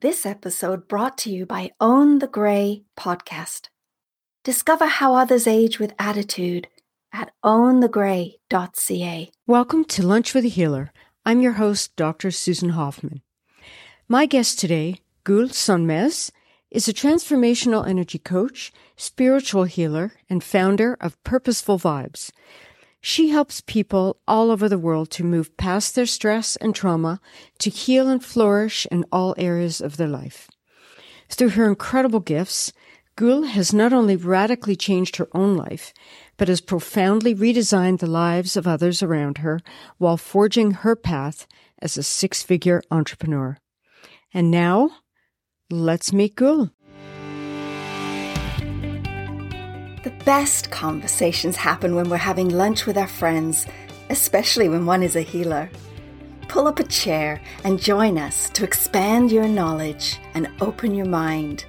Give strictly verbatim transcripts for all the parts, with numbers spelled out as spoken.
This episode brought to you by Own the Grey podcast. Discover how others age with attitude at own the grey dot c a. Welcome to Lunch with a Healer. I'm your host, Doctor Susan Hoffman. My guest today, Gul Sonmez, is a transformational energy coach, spiritual healer, and founder of Purposeful Vibes. She helps people all over the world to move past their stress and trauma to heal and flourish in all areas of their life. Through her incredible gifts, Gul has not only radically changed her own life, but has profoundly redesigned the lives of others around her while forging her path as a six-figure entrepreneur. And now, let's meet Gul. The best conversations happen when we're having lunch with our friends, especially when one is a healer. Pull up a chair and join us to expand your knowledge and open your mind.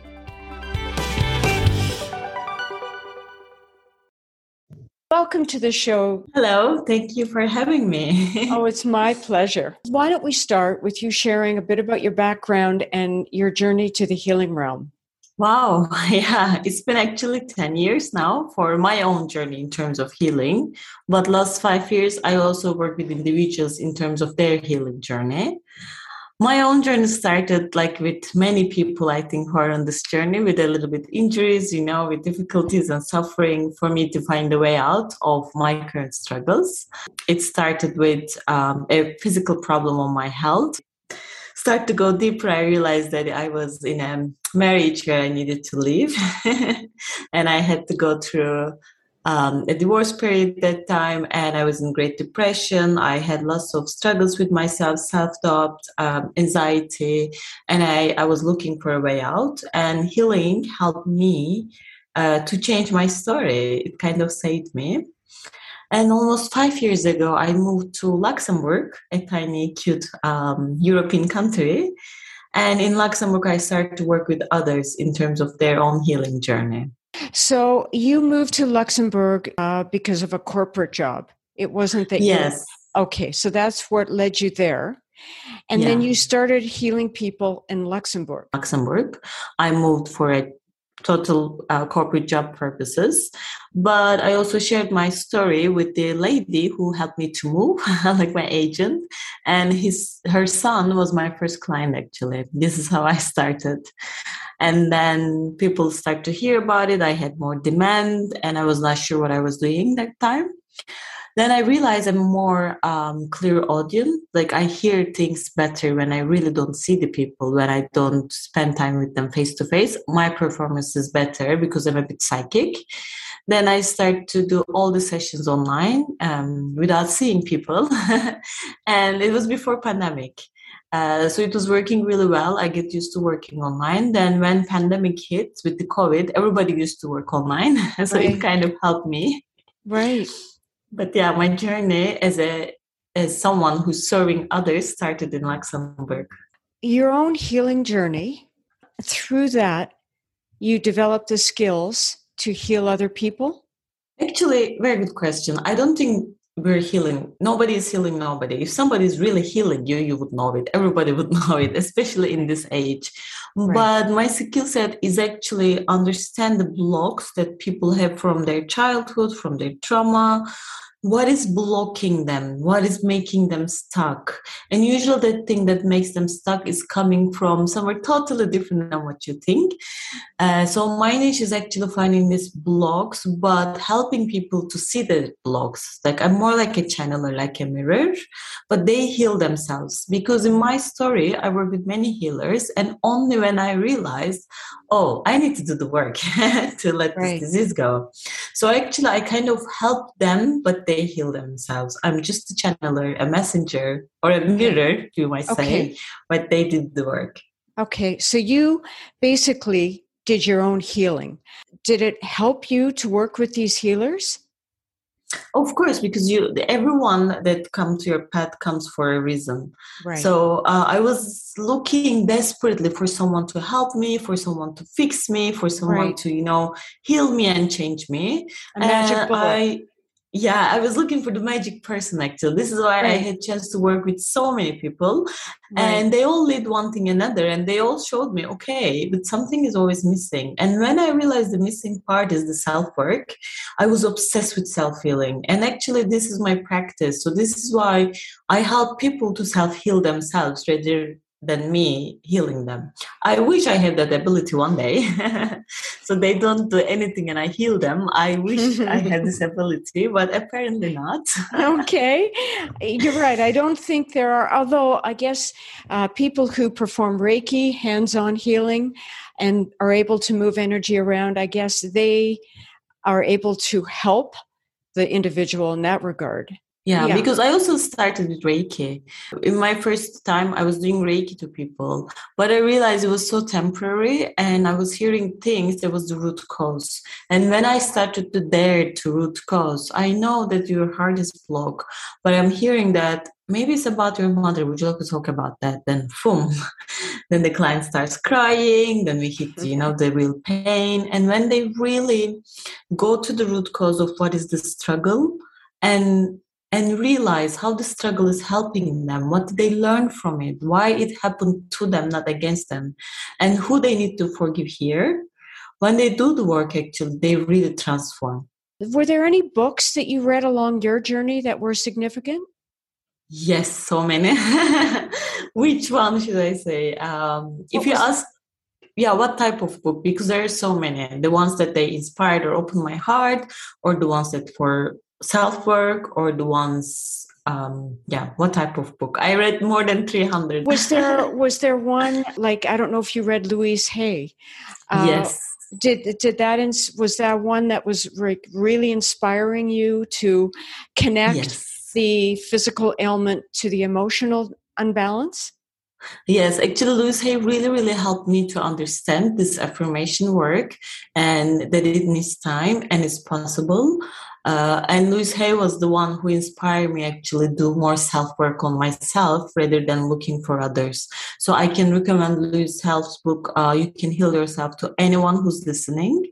Welcome to the show. Hello, thank you for having me. Oh, it's my pleasure. Why don't we start with you sharing a bit about your background and your journey to the healing realm? Wow, yeah, it's been actually ten years now for my own journey in terms of healing. But last five years, I also work with individuals in terms of their healing journey. My own journey started like with many people, I think, who are on this journey with a little bit injuries, you know, with difficulties and suffering for me to find a way out of my current struggles. It started with um, a physical problem on my health. Start to go deeper, I realized that I was in a marriage where I needed to leave and I had to go through um, a divorce period at that time, and I was in great depression. I had lots of struggles with myself, self-doubt, um, anxiety, and I, I was looking for a way out, and healing helped me uh, to change my story. It kind of saved me. And almost five years ago, I moved to Luxembourg, a tiny, cute um, European country. And in Luxembourg, I started to work with others in terms of their own healing journey. So you moved to Luxembourg uh, because of a corporate job. It wasn't that Yes. you... Okay, so that's what led you there. And yeah. then you started healing people in Luxembourg. Luxembourg. I moved for a total uh, corporate job purposes. But I also shared my story with the lady who helped me to move, like my agent. And his her son was my first client, actually. This is how I started. And then people start to hear about it. I had more demand and I was not sure what I was doing that time. Then I realized I'm more um, clear audience. Like I hear things better when I really don't see the people, when I don't spend time with them face to face. My performance is better because I'm a bit psychic. Then I start to do all the sessions online um, without seeing people. And it was before pandemic. Uh, so it was working really well. I get used to working online. Then when pandemic hit with the COVID, everybody used to work online. So Right. It kind of helped me. Right. But yeah, my journey as a as someone who's serving others started in Luxembourg. Your own healing journey, through that, you developed the skills to heal other people? Actually, very good question. I don't think we're healing. Nobody is healing nobody. If somebody is really healing you, you would know it. Everybody would know it, especially in this age. Right. But my skill set is actually understand the blocks that people have from their childhood, from their trauma. What is blocking them? What is making them stuck? And usually the thing that makes them stuck is coming from somewhere totally different than what you think. Uh, so my niche is actually finding these blocks, but helping people to see the blocks. Like I'm more like a channeler, like a mirror, but they heal themselves. Because in my story, I work with many healers, and only when I realized, oh, I need to do the work to let Right. this disease go. So actually, I kind of help them, but they heal themselves. I'm just a channeler, a messenger, or a mirror, you might say, Okay. but they did the work. Okay, so you basically did your own healing. Did it help you to work with these healers? Of course, because you, everyone that comes to your path comes for a reason. Right. So uh, I was looking desperately for someone to help me, for someone to fix me, for someone Right. to, you know, heal me and change me. A magic And bullet. I, Yeah, I was looking for the magic person, actually. This is why right. I had a chance to work with so many people. Right. And they all lead one thing another. And they all showed me, okay, but something is always missing. And when I realized the missing part is the self-work, I was obsessed with self-healing. And actually, this is my practice. So this is why I help people to self-heal themselves rather than me healing them. I wish I had that ability one day. So they don't do anything and I heal them. I wish I had this ability, but apparently not. Okay. You're right. I don't think there are, although I guess uh, people who perform Reiki, hands-on healing, and are able to move energy around, I guess they are able to help the individual in that regard. Yeah, yeah, because I also started with Reiki. In my first time, I was doing Reiki to people, but I realized it was so temporary and I was hearing things that was the root cause. And when I started to dare to root cause, I know that your heart is blocked, but I'm hearing that maybe it's about your mother. Would you like to talk about that? Then, boom, then the client starts crying. Then we hit, you know, the real pain. And when they really go to the root cause of what is the struggle and and realize how the struggle is helping them, what they learn from it, why it happened to them, not against them, and who they need to forgive here. When they do the work, actually, they really transform. Were there any books that you read along your journey that were significant? Yes, so many. Which one should I say? Um, if you ask, yeah, what type of book? Because there are so many. The ones that they inspired or opened my heart, or the ones that for self-work, or the ones um yeah what type of book? I read more than three hundred. Was there was there one, like, I don't know if you read Louise Hay? Uh, yes. Did did that ins- was that one that was re- really inspiring you to connect yes. the physical ailment to the emotional unbalance? Yes, actually, Louise Hay really, really helped me to understand this affirmation work and that it needs time and it's possible. Uh, and Louise Hay was the one who inspired me actually do more self-work on myself rather than looking for others. So I can recommend Louise Hay's book, uh, You Can Heal Yourself, to anyone who's listening.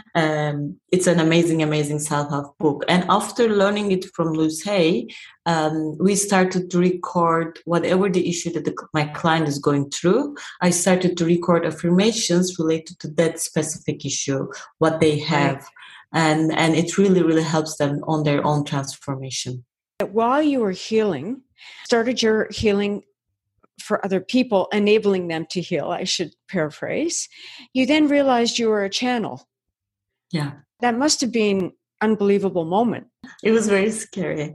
Um, it's an amazing, amazing self-help book. And after learning it from Louise Hay, um, we started to record whatever the issue that the, my client is going through. I started to record affirmations related to that specific issue, what they have. Right. And and it really, really helps them on their own transformation. While you were healing, started your healing for other people, enabling them to heal, I should paraphrase. You then realized you were a channel. Yeah. That must have been an unbelievable moment. It was very scary.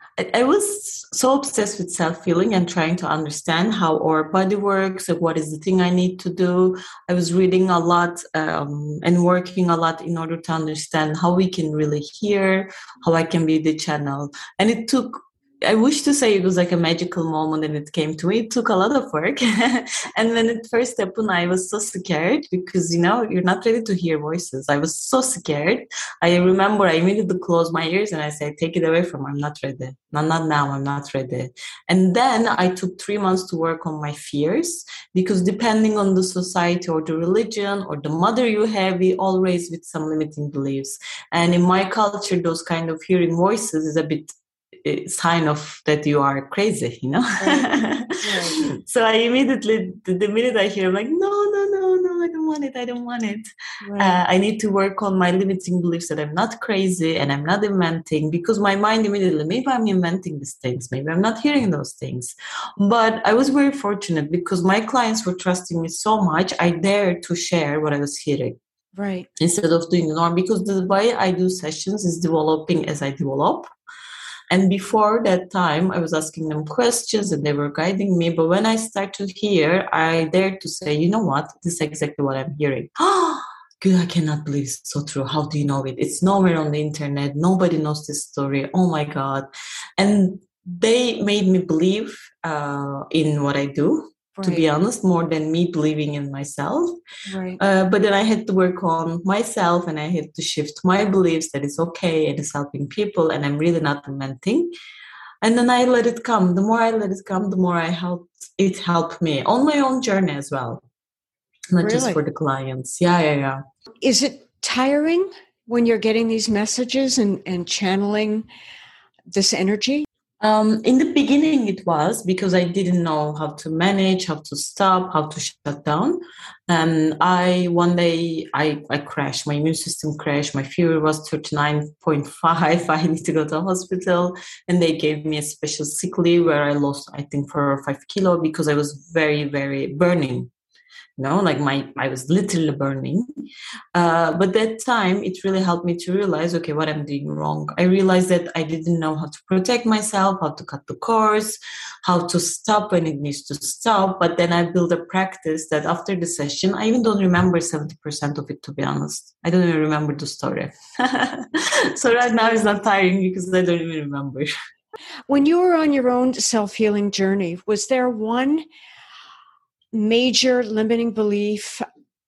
I was so obsessed with self-healing and trying to understand how our body works and what is the thing I need to do. I was reading a lot um, and working a lot in order to understand how we can really hear, how I can be the channel. And it took, I wish to say it was like a magical moment and it came to me. It took a lot of work. And when it first happened, I was so scared because, you know, you're not ready to hear voices. I was so scared. I remember I immediately closed my ears and I said, take it away from me. I'm not ready. No, not now. I'm not ready. And then I took three months to work on my fears because depending on the society or the religion or the mother you have, we all raised with some limiting beliefs. And in my culture, those kind of hearing voices is a bit a sign of that you are crazy, you know. Right. Right. So I immediately, the, the minute I hear, I'm like, no, no, no, no, I don't want it. I don't want it. Right. Uh, I need to work on my limiting beliefs that I'm not crazy and I'm not inventing, because my mind immediately, maybe I'm inventing these things. Maybe I'm not hearing those things. But I was very fortunate because my clients were trusting me so much. I dared to share what I was hearing. Right. Instead of doing the norm, because the way I do sessions is developing as I develop. And before that time, I was asking them questions and they were guiding me. But when I start to hear, I dare to say, you know what? This is exactly what I'm hearing. Oh, good. I cannot believe it's so true. How do you know it? It's nowhere on the internet. Nobody knows this story. Oh, my God. And they made me believe uh, in what I do. Right. To be honest, more than me believing in myself. Right. Uh, but then I had to work on myself and I had to shift my beliefs that it's okay and it's helping people and I'm really not inventing. And then I let it come. The more I let it come, the more I helped it helped me on my own journey as well. Not really? Just for the clients. Yeah, yeah, yeah. Is it tiring when you're getting these messages and, and channeling this energy? Um, in the beginning, it was because I didn't know how to manage, how to stop, how to shut down. And I one day I, I crashed. My immune system crashed. My fever was thirty-nine point five. I need to go to the hospital, and they gave me a special sick leave where I lost, I think, four or five kilo because I was very, very burning. No, like my, I was literally burning. Uh, but that time, it really helped me to realize, okay, what I'm doing wrong. I realized that I didn't know how to protect myself, how to cut the cords, how to stop when it needs to stop. But then I built a practice that after the session, I even don't remember seventy percent of it, to be honest. I don't even remember the story. So right now it's not tiring because I don't even remember. When you were on your own self-healing journey, was there one major limiting belief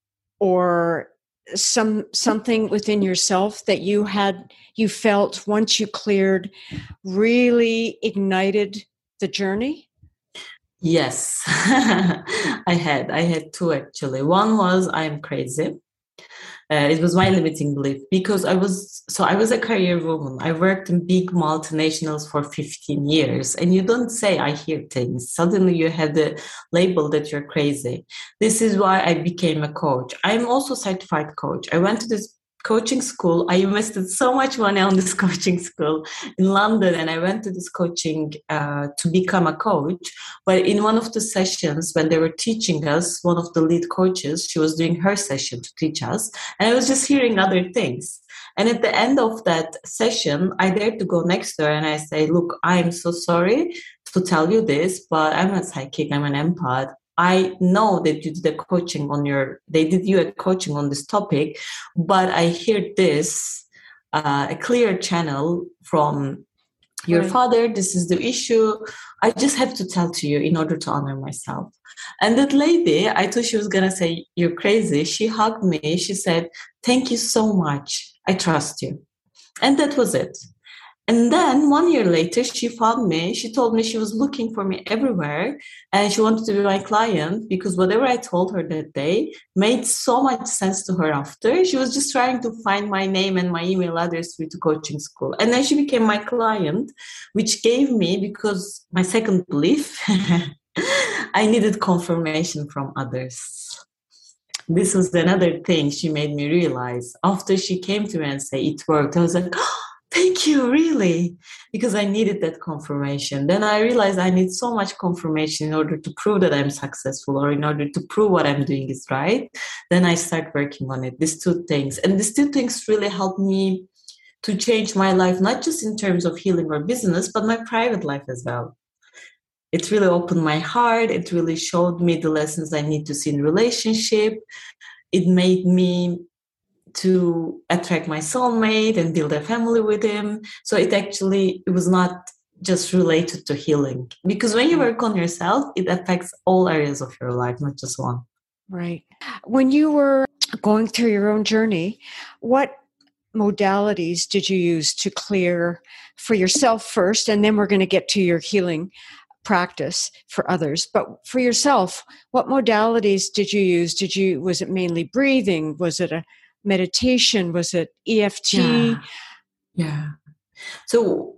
or some something within yourself that you had you felt once you cleared really ignited the journey? Yes, I had. I had two actually. One was I am crazy. Uh, it was my limiting belief because I was, so I was a career woman. I worked in big multinationals for fifteen years, and you don't say, I hear things. Suddenly you have the label that you're crazy. This is why I became a coach. I'm also a certified coach. I went to this coaching school. I invested so much money on this coaching school in London, and I went to this coaching uh, to become a coach. But in one of the sessions when they were teaching us, one of the lead coaches, she was doing her session to teach us, and I was just hearing other things. And at the end of that session, I dared to go next to her and I say, look, I'm so sorry to tell you this, but I'm a psychic, I'm an empath. I know that you did a coaching on your, they did you a coaching on this topic, but I hear this, uh, a clear channel from your Right. father. This is the issue. I just have to tell to you in order to honor myself. And that lady, I thought she was going to say, you're crazy. She hugged me. She said, thank you so much. I trust you. And that was it. And then one year later, she found me. She told me she was looking for me everywhere and she wanted to be my client because whatever I told her that day made so much sense to her after. She was just trying to find my name and my email address through the coaching school. And then she became my client, which gave me, because my second belief, I needed confirmation from others. This was another thing she made me realize. After she came to me and said, it worked, I was like, oh, thank you, really? Because I needed that confirmation. Then I realized I need so much confirmation in order to prove that I'm successful or in order to prove what I'm doing is right. Then I start working on it, these two things. And these two things really helped me to change my life, not just in terms of healing or business, but my private life as well. It really opened my heart. It really showed me the lessons I need to see in relationship. It made me to attract my soulmate and build a family with him. So it actually, it was not just related to healing. Because when you work on yourself, it affects all areas of your life, not just one. Right. When you were going through your own journey, what modalities did you use to clear for yourself first? And then we're going to get to your healing practice for others. But for yourself, what modalities did you use? Did you, was it mainly breathing? Was it a meditation? Was it E F T? Yeah. yeah. So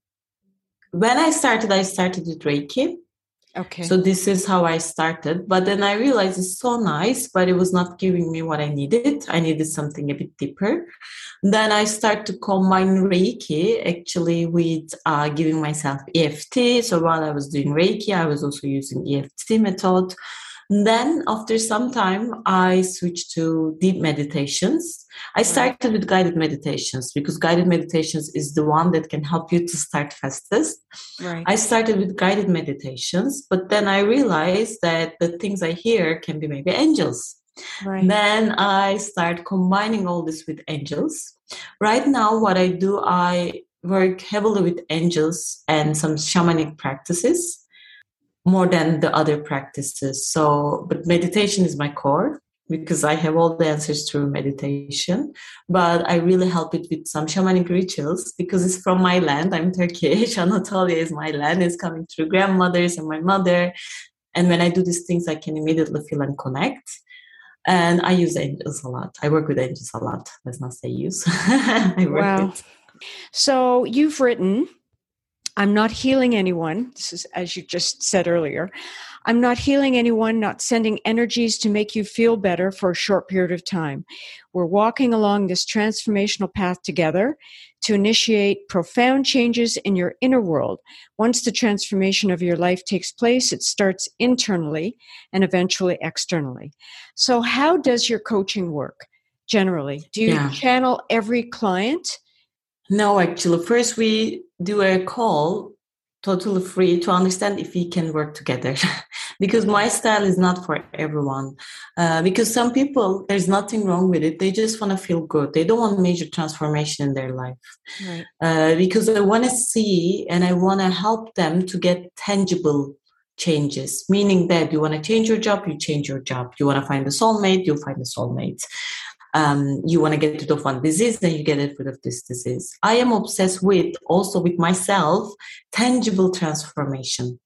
when I started, I started with Reiki. Okay. So this is how I started. But then I realized it's so nice, but it was not giving me what I needed. I needed something a bit deeper. Then I started to combine Reiki actually with uh, giving myself E F T. So while I was doing Reiki, I was also using E F T method. Then after some time, I switched to deep meditations. I started with guided meditations because guided meditations is the one that can help you to start fastest. Right. I started with guided meditations, but then I realized that the things I hear can be maybe angels. Right. Then I start combining all this with angels. Right now, what I do, I work heavily with angels and some shamanic practices, more than the other practices. So, but meditation is my core because I have all the answers through meditation. But I really help it with some shamanic rituals because it's from my land. I'm Turkish. Anatolia is my land. It's coming through grandmothers and my mother. And when I do these things, I can immediately feel and connect. And I use angels a lot. I work with angels a lot. Let's not say use. I work Wow. with. So you've written, I'm not healing anyone. This is, as you just said earlier, I'm not healing anyone, not sending energies to make you feel better for a short period of time. We're walking along this transformational path together to initiate profound changes in your inner world. Once the transformation of your life takes place, it starts internally and eventually externally. So how does your coaching work generally? Do you Yeah. channel every client? No, actually, first we do a call totally free to understand if we can work together. Because my style is not for everyone. Uh, because some people, there's nothing wrong with it. They just want to feel good. They don't want major transformation in their life. Right. Uh, because I want to see and I want to help them to get tangible changes, meaning that you want to change your job, you change your job. You want to find a soulmate, you find a soulmate. Um, you want to get rid of one disease, then you get rid of this disease. I am obsessed with, also with myself, tangible transformation.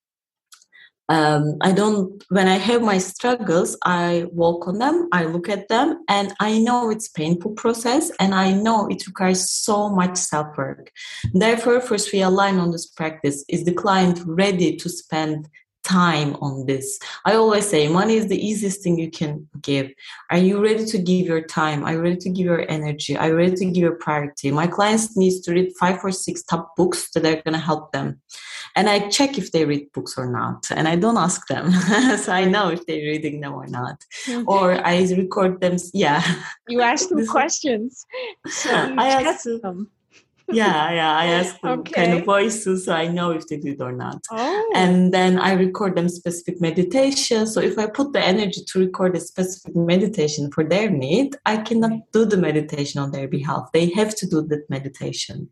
Um, I don't, when I have my struggles, I walk on them, I look at them, and I know it's a painful process, and I know it requires so much self-work. Therefore, first we align on this practice. Is the client ready to spend time on this? I always say money is the easiest thing you can give. Are you ready to give your time? Are you ready to give your energy? Are you ready to give your priority? My clients need to read five or six top books that are going to help them. And I check if they read books or not. And I don't ask them. So I know if they're reading them or not. Mm-hmm. Or I record them. Yeah. You ask them questions. So you I test ask them. Yeah, yeah. I ask them Okay. kind of voices so I know if they do it or not. Oh. And then I record them specific meditation. So if I put the energy to record a specific meditation for their need, I cannot do the meditation on their behalf. They have to do that meditation.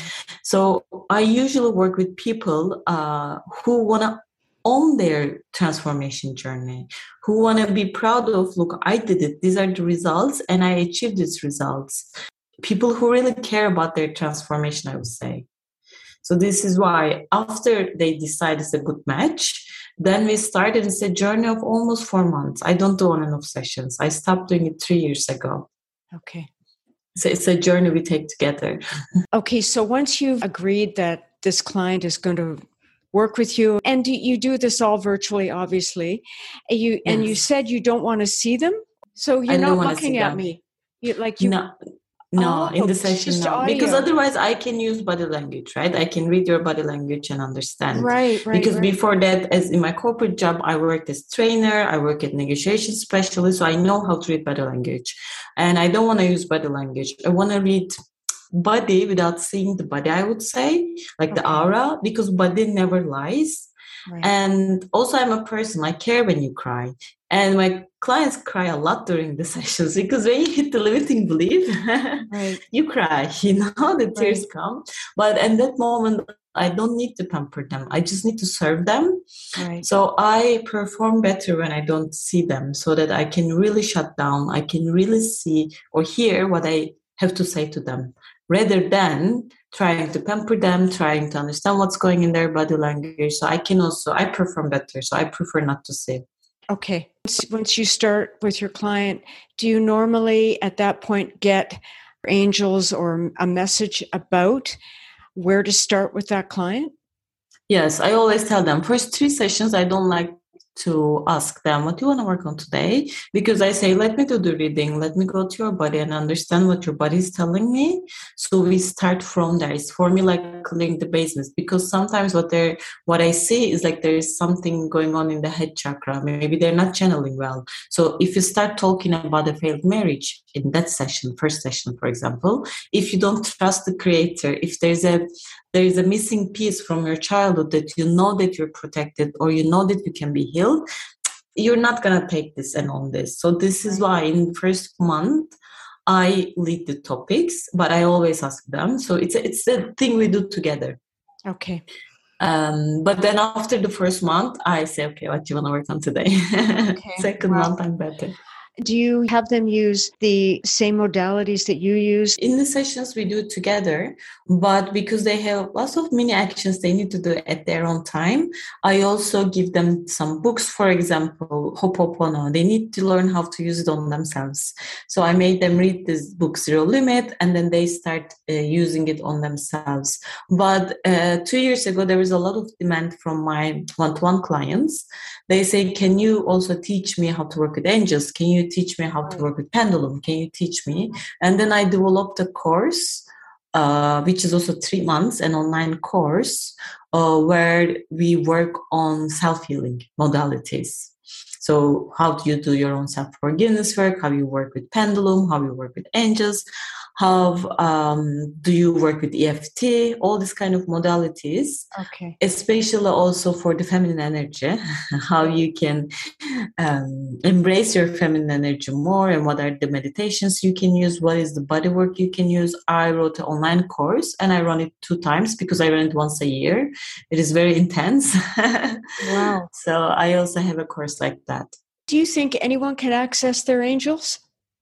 So I usually work with people uh, who want to own their transformation journey, who want to be proud of, look, I did it. These are the results and I achieved these results. People who really care about their transformation, I would say. So this is why after they decide it's a good match, then we started. It's a journey of almost four months. I don't do on and off sessions. I stopped doing it three years ago. Okay. So it's a journey we take together. Okay. So once you've agreed that this client is going to work with you, and you do this all virtually, obviously, and you, yes. and you said you don't want to see them. So you're not looking at them. me. You, like you. No. No, oh, in the session, no. Audio. Because otherwise I can use body language, right? I can read your body language and understand. Right, right. Because right. before that, as in my corporate job, I worked as trainer, I work as negotiation specialist, so I know how to read body language. And I don't want to use body language. I want to read body without seeing the body, I would say, like okay. the aura, because body never lies. Right. And also I'm a person, I care when you cry. And my clients cry a lot during the sessions because when you hit the limiting belief, right. you cry, you know, the tears right. come. But at that moment, I don't need to pamper them. I just need to serve them. Right. So I perform better when I don't see them so that I can really shut down. I can really see or hear what I have to say to them rather than trying to pamper them, trying to understand what's going in their body language. So I can also, I perform better. So I prefer not to see. Okay. Once you start with your client, do you normally at that point get angels or a message about where to start with that client? Yes, I always tell them first three sessions, I don't like to ask them, what do you want to work on today? Because I say, let me do the reading. Let me go to your body and understand what your body is telling me. So we start from there. It's for me like clearing the basements, because sometimes what they're, what I see is like there is something going on in the head chakra. Maybe they're not channeling well. So if you start talking about a failed marriage in that session, first session, for example, if you don't trust the creator, if there's a there is a missing piece from your childhood that you know that you're protected or you know that you can be healed, you're not going to take this and own this. So this is why in the first month, I lead the topics, but I always ask them. So it's a, it's a thing we do together. Okay. Um, but then after the first month, I say, okay, what do you want to work on today? Okay. Second wow. month, I'm better. Do you have them use the same modalities that you use? In the sessions, we do it together, but because they have lots of mini actions they need to do at their own time, I also give them some books. For example, Ho'oponopono. They need to learn how to use it on themselves. So I made them read this book, Zero Limit, and then they start uh, using it on themselves. But uh, two years ago, there was a lot of demand from my one-to-one clients. They say, can you also teach me how to work with angels? Can you teach me how to work with pendulum? Can you teach me? And then I developed a course, uh, which is also three months, an online course, uh, where we work on self-healing modalities. So how do you do your own self-forgiveness work? How you work with pendulum? How you work with angels? How um, do you work with E F T? All these kind of modalities. Okay. Especially also for the feminine energy, how you can um, embrace your feminine energy more, and what are the meditations you can use, what is the body work you can use. I wrote an online course and I run it two times because I run it once a year. It is very intense. Wow. So I also have a course like that. Do you think anyone can access their angels?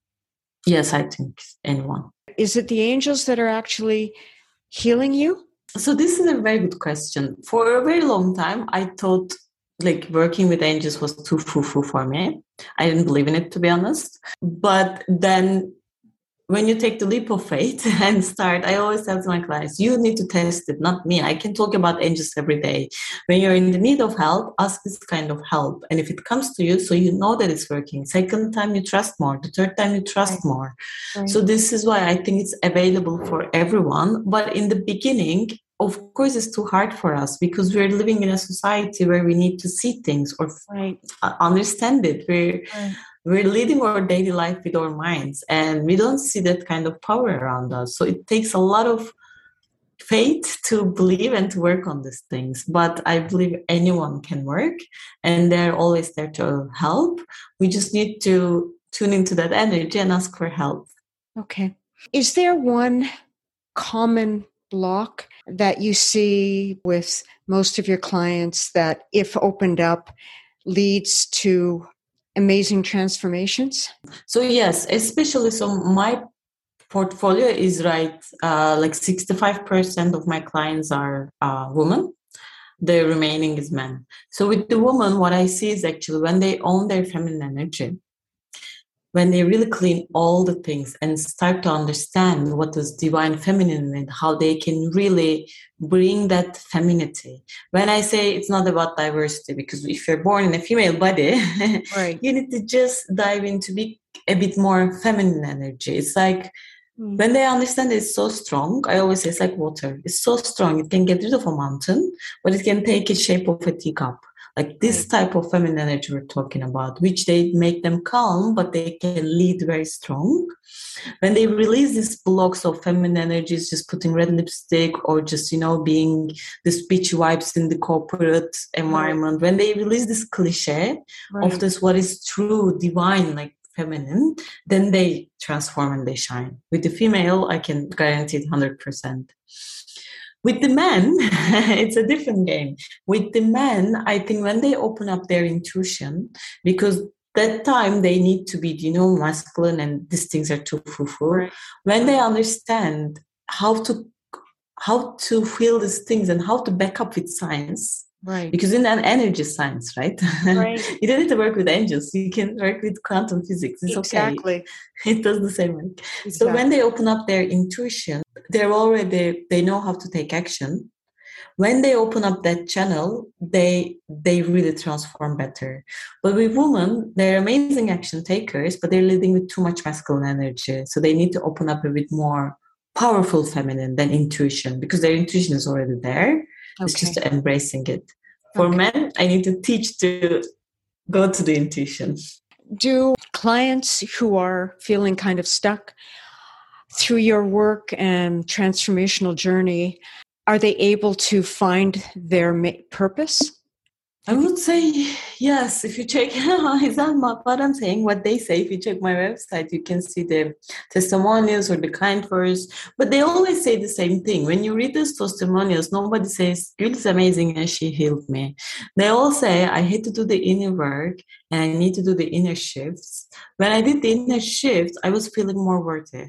Yes, I think anyone. Is it the angels that are actually healing you? So this is a very good question. For a very long time, I thought like working with angels was too foo-foo for me. I didn't believe in it, to be honest. But then when you take the leap of faith and start, I always tell to my clients, you need to test it, not me. I can talk about angels every day. When you're in the need of help, ask this kind of help. And if it comes to you, so you know that it's working. Second time, you trust more. The third time, you trust Right. more. Right. So this is why I think it's available for everyone. But in the beginning, of course, it's too hard for us because we're living in a society where we need to see things or Right. understand it. We're Right. We're leading our daily life with our minds, and we don't see that kind of power around us. So it takes a lot of faith to believe and to work on these things. But I believe anyone can work, and they're always there to help. We just need to tune into that energy and ask for help. Okay. Is there one common block that you see with most of your clients that, if opened up, leads to amazing transformations? So yes, especially so my portfolio is right, uh, like sixty-five percent of my clients are uh, women. The remaining is men. So with the woman, what I see is actually when they own their feminine energy, when they really clean all the things and start to understand what is divine feminine and how they can really bring that femininity. When I say it's not about diversity, because if you're born in a female body, Right. you need to just dive into be a bit more feminine energy. It's like mm. when they understand it's so strong, I always say it's like water. It's so strong. It can get rid of a mountain, but it can take a shape of a teacup. Like this type of feminine energy we're talking about, which they make them calm, but they can lead very strong. When they release these blocks of feminine energies, just putting red lipstick or just, you know, being this bitchy vibes in the corporate environment, right. When they release this cliche right. of this, what is true, divine, like feminine, then they transform and they shine. With the female, I can guarantee it one hundred percent. With the men, it's a different game. With the men, I think when they open up their intuition, because that time they need to be, you know, masculine and these things are too foo-foo. Right. When they understand how to how to feel these things and how to back up with science, right? Because in an energy science, right? Right. You don't need to work with angels. You can work with quantum physics. It's exactly. Okay. It does the same work. Exactly. So when they open up their intuition, they're already, they know how to take action. When they open up that channel, they they really transform better. But with women, they're amazing action takers, but they're leading with too much masculine energy. So they need to open up a bit more powerful feminine than intuition, because their intuition is already there. Okay. It's just embracing it. For okay. men, I need to teach to go to the intuition. Do clients who are feeling kind of stuck through your work and transformational journey, are they able to find their purpose? I would say yes. If you check, is that what I'm saying? What they say, if you check my website, you can see the testimonials or the kind words. But they always say the same thing. When you read those testimonials, nobody says, Gül is amazing and she healed me. They all say, I had to do the inner work and I need to do the inner shifts. When I did the inner shifts, I was feeling more worthy.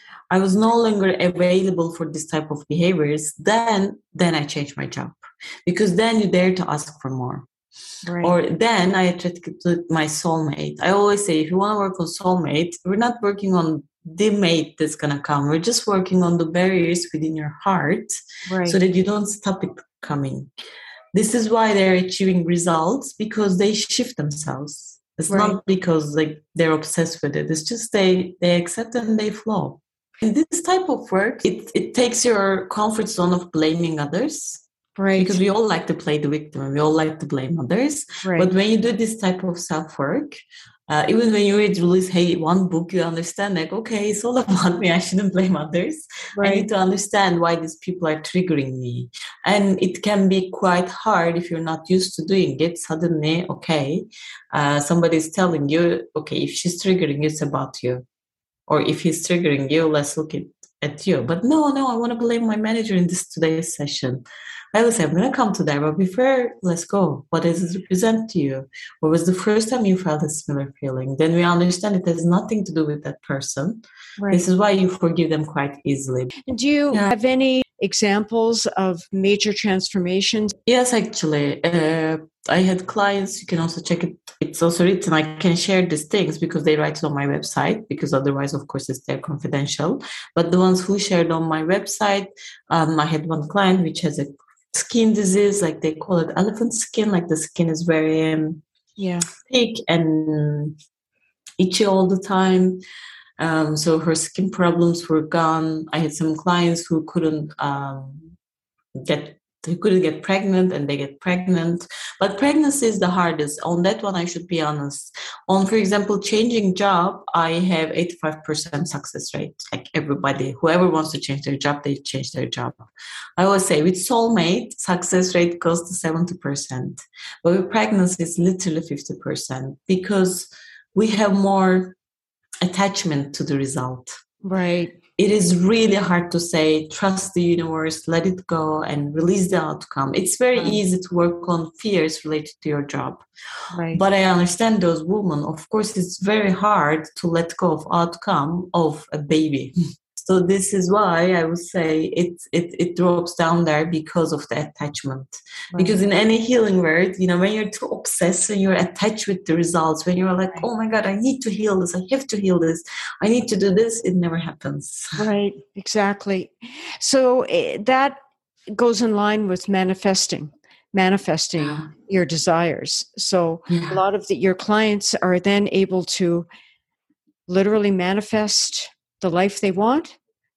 I was no longer available for this type of behaviors. Then, then I changed my job. Because then you dare to ask for more. Right. Or then I attracted to my soulmate. I always say, if you want to work on soulmate, we're not working on the mate that's going to come. We're just working on the barriers within your heart, right, so that you don't stop it coming. This is why they're achieving results, because they shift themselves. It's right. not because like they're obsessed with it. It's just they, they accept and they flow. In this type of work, it, it takes your comfort zone of blaming others. Right. Because we all like to play the victim and we all like to blame others. Right. But when you do this type of self-work, uh, even when you read release, hey, one book, you understand like, okay, it's all about me. I shouldn't blame others. Right. I need to understand why these people are triggering me. And it can be quite hard if you're not used to doing it. Suddenly, okay, uh, somebody's telling you, okay, if she's triggering you, it's about you. Or if he's triggering you, let's look at, at you. But no, no, I want to blame my manager in this today's session. I will say, I'm going to come to that, but before, let's go. What does it represent to you? What was the first time you felt a similar feeling? Then we understand it has nothing to do with that person. Right. This is why you forgive them quite easily. Do you yeah. have any examples of major transformations? Yes, actually. Uh, I had clients, you can also check it. It's also written. I can share these things because they write it on my website, because otherwise, of course, it's they're confidential. But the ones who shared on my website, um, I had one client which has a skin disease, like they call it elephant skin, like the skin is very um, yeah thick and itchy all the time. Um, so her skin problems were gone. I had some clients who couldn't um, get they couldn't get pregnant, and they get pregnant. But pregnancy is the hardest. On that one, I should be honest. On, for example, changing job, I have eighty-five percent success rate. Like everybody, whoever wants to change their job, they change their job. I always say with soulmate, success rate goes to seventy percent. But with pregnancy, it's literally fifty percent, because we have more attachment to the result. Right. It is really hard to say, trust the universe, let it go, and release the outcome. It's very right. easy to work on fears related to your job. Right. But I understand those women. Of course, it's very hard to let go of outcome of a baby. So this is why I would say it it, it drops down there because of the attachment. Right. Because in any healing word, you know, when you're too obsessed and you're attached with the results, when you're like, oh my God, I need to heal this, I have to heal this, I need to do this, it never happens. Right, exactly. So uh, that goes in line with manifesting, manifesting yeah. your desires. So yeah. a lot of the, your clients are then able to literally manifest the life they want?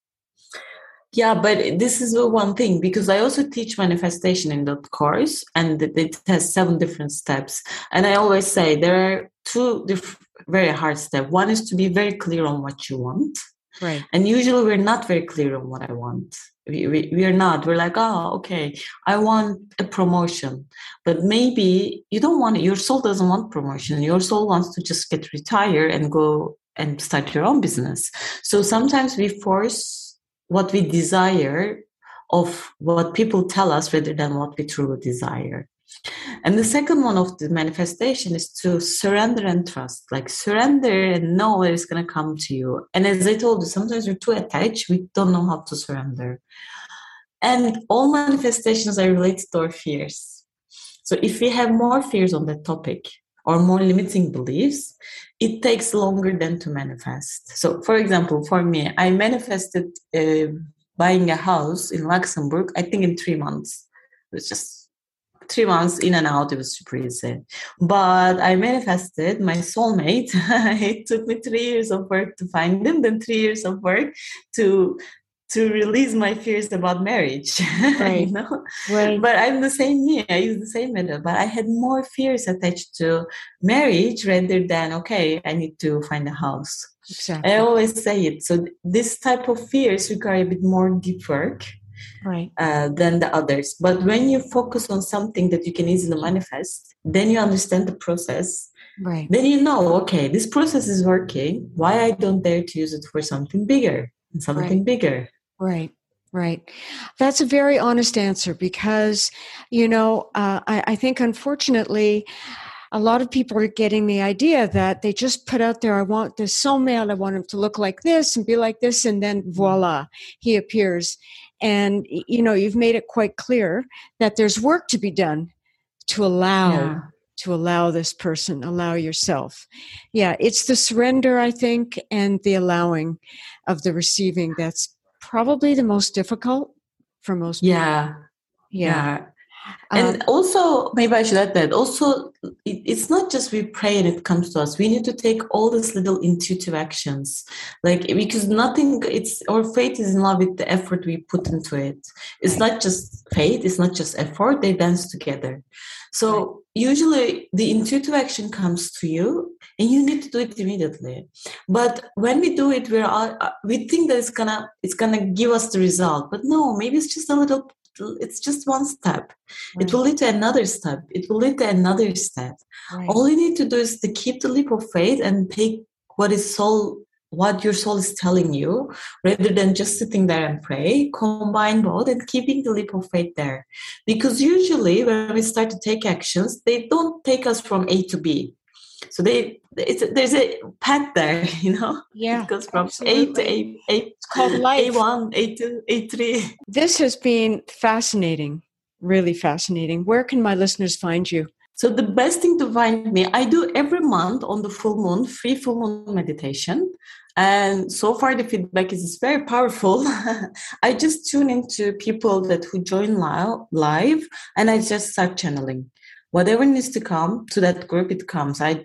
Yeah, but this is the one thing, because I also teach manifestation in that course, and it has seven different steps. And I always say there are two diff- very hard steps. One is to be very clear on what you want. Right. And usually we're not very clear on what I want. We, we, we are not. We're like, oh, okay, I want a promotion. But maybe you don't want it. Your soul doesn't want promotion. Your soul wants to just get retired and go and start your own business. So sometimes we force what we desire of what people tell us rather than what we truly desire. And the second one of the manifestation is to surrender and trust. Like surrender and know where it's going to come to you. And as I told you, sometimes we're too attached. We don't know how to surrender. And all manifestations are related to our fears. So if we have more fears on that topic, or more limiting beliefs, it takes longer than to manifest. So, for example, for me, I manifested uh, buying a house in Luxembourg, I think in three months. It was just three months in and out. It was super easy. But I manifested my soulmate. It took me three years of work to find him, then three years of work to to release my fears about marriage. Right. You know? Right. But I'm the same me. I use the same method. But I had more fears attached to marriage rather than, okay, I need to find a house. Exactly. I always say it. So this type of fears require a bit more deep work. right. uh, than the others. But when you focus on something that you can easily manifest, then you understand the process. Right. Then you know, okay, this process is working. Why I don't dare to use it for something bigger and something right. bigger? Right. Right. That's a very honest answer because, you know, uh, I, I think unfortunately, a lot of people are getting the idea that they just put out there, I want this soulmate, I want him to look like this and be like this, and then voila, he appears. And, you know, you've made it quite clear that there's work to be done to allow, yeah. to allow this person, allow yourself. Yeah, it's the surrender, I think, and the allowing of the receiving that's probably the most difficult for most people. Yeah. Yeah. yeah. And um, also, maybe I should add that also, it, it's not just we pray and it comes to us. We need to take all these little intuitive actions, like, because nothing, it's, our faith is in love with the effort we put into it. It's right. not just faith, it's not just effort, they dance together. So right. usually the intuitive action comes to you and you need to do it immediately. But when we do it, we're all, we think that it's gonna, it's gonna give us the result, but no, maybe it's just a little, it's just one step. Right. It will lead to another step. It will lead to another step. Right. All you need to do is to keep the leap of faith and take what is soul, what your soul is telling you, rather than just sitting there and pray. Combine both and keeping the leap of faith there. Because usually when we start to take actions, they don't take us from A to B. So they, it's, there's a path there, you know? Yeah. It goes from absolutely. A to A, A, it's called life. A one, A two, A three. This has been fascinating, really fascinating. Where can my listeners find you? So the best thing to find me, I do every month on the full moon, free full moon meditation. And so far the feedback is very powerful. I just tune into people that who join live and I just start channeling. Whatever needs to come to that group, it comes. I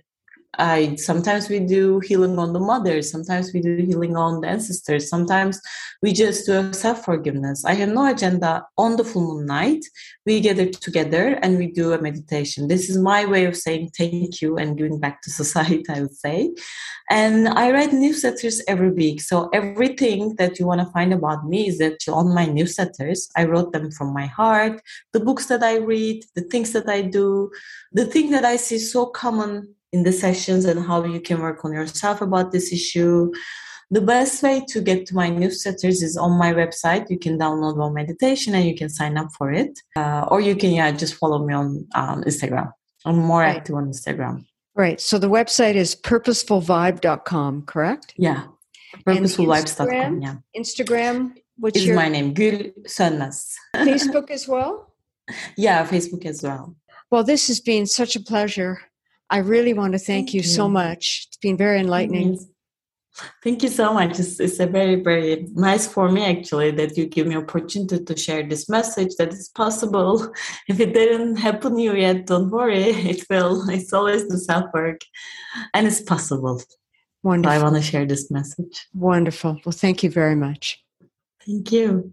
I sometimes we do healing on the mothers, sometimes we do healing on the ancestors, sometimes we just do self-forgiveness. I have no agenda. On the full moon night, we gather together and we do a meditation. This is my way of saying thank you and giving back to society, I would say. And I write newsletters every week. So everything that you want to find about me is that on my newsletters. I wrote them from my heart, the books that I read, the things that I do, the thing that I see so common in the sessions and how you can work on yourself about this issue. The best way to get to my newsletters is on my website. You can download one meditation and you can sign up for it. Uh, or you can yeah, just follow me on um, Instagram. I'm more right. active on Instagram. Right. So the website is purposeful vibe dot com, correct? Yeah. purposeful vibes dot com, yeah. Instagram, what's is your... my name, Gül Sönmez. Facebook as well? Yeah, Facebook as well. Well, this has been such a pleasure. I really want to thank, thank you, you so much. It's been very enlightening. Thank you so much. It's, it's a very, very nice for me, actually, that you give me opportunity to share this message that it's possible. If it didn't happen to you yet, don't worry. It will. It's always the self-work. And it's possible. Wonderful. So I want to share this message. Wonderful. Well, thank you very much. Thank you.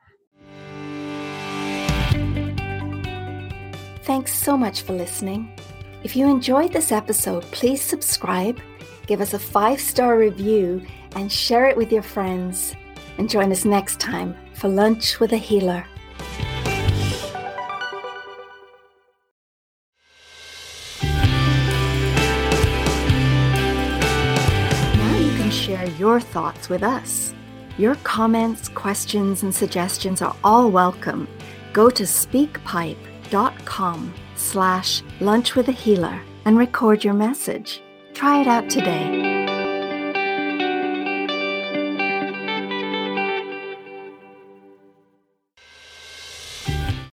Thanks so much for listening. If you enjoyed this episode, please subscribe, give us a five-star review, and share it with your friends. And join us next time for Lunch with a Healer. Now you can share your thoughts with us. Your comments, questions, and suggestions are all welcome. Go to speakpipe dot com slash lunch with a healer and record your message. Try it out today.